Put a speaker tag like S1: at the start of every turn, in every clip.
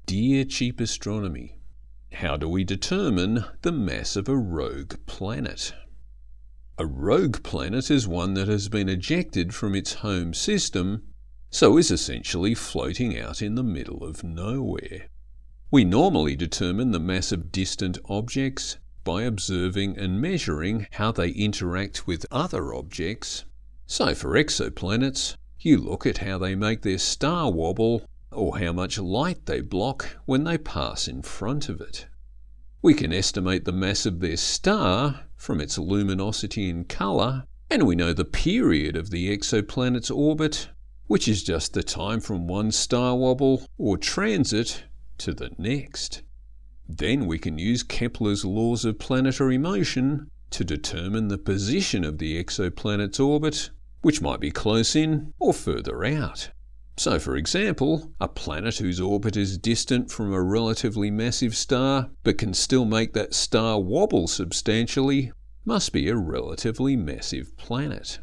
S1: Dear Cheap Astronomy, how do we determine the mass of a rogue planet? A rogue planet is one that has been ejected from its home system, so is essentially floating out in the middle of nowhere. We normally determine the mass of distant objects by observing and measuring how they interact with other objects. So for exoplanets, you look at how they make their star wobble or how much light they block when they pass in front of it. We can estimate the mass of their star from its luminosity and colour, and we know the period of the exoplanet's orbit, which is just the time from one star wobble or transit to the next. Then we can use Kepler's laws of planetary motion to determine the position of the exoplanet's orbit, which might be close in or further out. So, for example, a planet whose orbit is distant from a relatively massive star but can still make that star wobble substantially must be a relatively massive planet.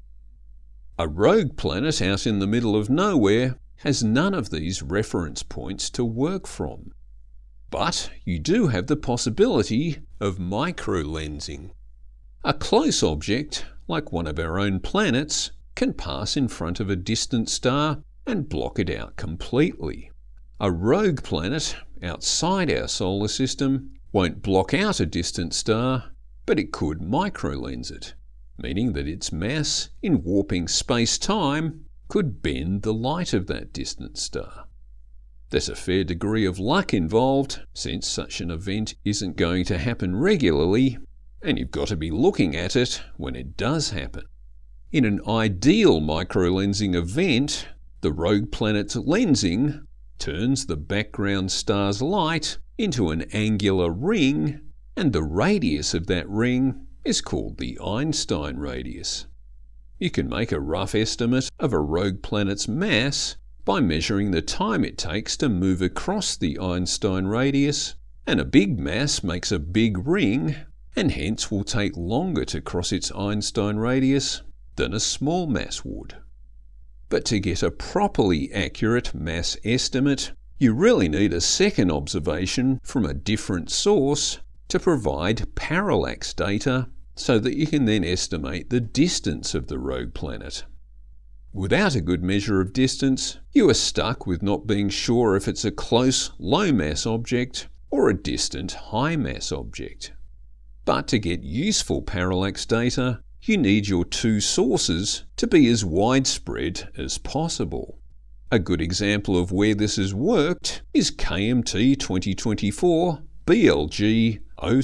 S1: A rogue planet out in the middle of nowhere has none of these reference points to work from. But you do have the possibility of microlensing. A close object, like one of our own planets, can pass in front of a distant star and block it out completely. A rogue planet outside our solar system won't block out a distant star, but it could microlens it, meaning that its mass in warping space-time could bend the light of that distant star. There's a fair degree of luck involved, since such an event isn't going to happen regularly, and you've got to be looking at it when it does happen. In an ideal microlensing event, the rogue planet's lensing turns the background star's light into an angular ring, and the radius of that ring is called the Einstein radius. You can make a rough estimate of a rogue planet's mass by measuring the time it takes to move across the Einstein radius, and a big mass makes a big ring, and hence will take longer to cross its Einstein radius than a small mass would. But to get a properly accurate mass estimate, you really need a second observation from a different source to provide parallax data so that you can then estimate the distance of the rogue planet. Without a good measure of distance, you are stuck with not being sure if it's a close, low-mass object or a distant, high-mass object. But to get useful parallax data, you need your two sources to be as widespread as possible. A good example of where this has worked is KMT 2024 BLG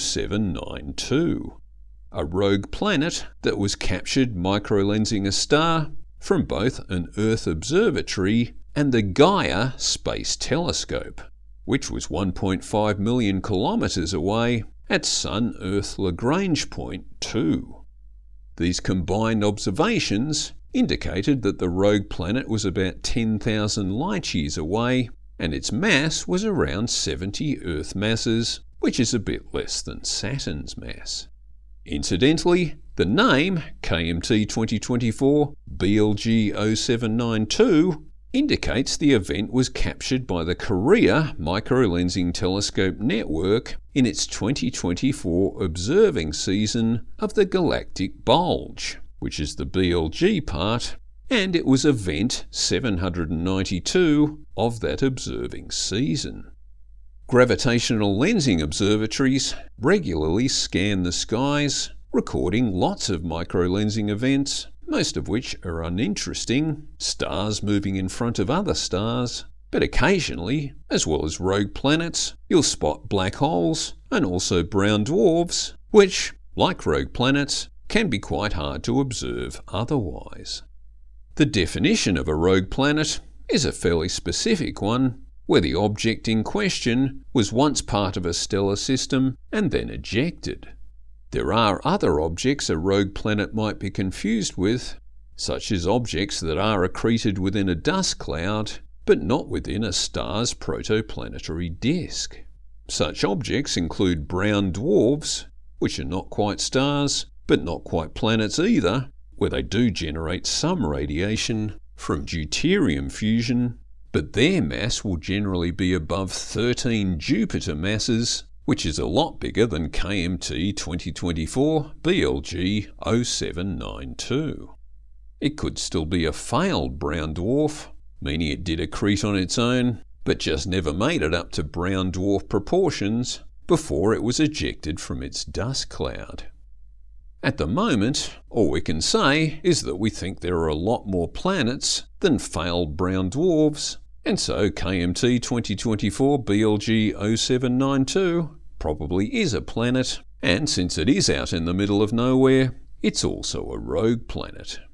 S1: 0792, a rogue planet that was captured microlensing a star from both an Earth observatory and the Gaia Space Telescope, which was 1.5 million kilometres away at Sun-Earth Lagrange Point 2. These combined observations indicated that the rogue planet was about 10,000 light-years away, and its mass was around 70 Earth masses, which is a bit less than Saturn's mass. Incidentally, the name KMT 2024 BLG 0792 indicates the event was captured by the Korea Microlensing Telescope Network in its 2024 observing season of the Galactic Bulge, which is the BLG part, and it was event 792 of that observing season. Gravitational lensing observatories regularly scan the skies, recording lots of microlensing events, most of which are uninteresting, stars moving in front of other stars, but occasionally, as well as rogue planets, you'll spot black holes and also brown dwarfs, which, like rogue planets, can be quite hard to observe otherwise. The definition of a rogue planet is a fairly specific one, where the object in question was once part of a stellar system and then ejected. There are other objects a rogue planet might be confused with, such as objects that are accreted within a dust cloud, but not within a star's protoplanetary disk. Such objects include brown dwarfs, which are not quite stars, but not quite planets either, where they do generate some radiation from deuterium fusion, but their mass will generally be above 13 Jupiter masses, which is a lot bigger than KMT 2024 BLG 0792. It could still be a failed brown dwarf, meaning it did accrete on its own, but just never made it up to brown dwarf proportions before it was ejected from its dust cloud. At the moment, all we can say is that we think there are a lot more planets than failed brown dwarfs, and so KMT 2024 BLG 0792 probably is a planet, and since it is out in the middle of nowhere, it's also a rogue planet.